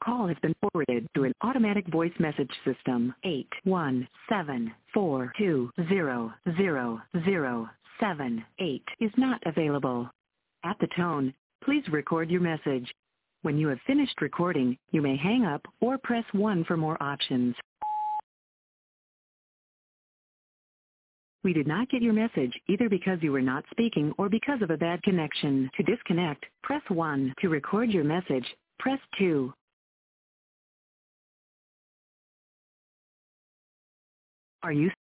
call has been forwarded to an automatic voice message system. 81742000078 is not available. At the tone, please record your message. When you have finished recording, you may hang up or press 1 for more options. We did not get your message either because you were not speaking or because of a bad connection. To disconnect, press 1. To record your message, press 2. Are you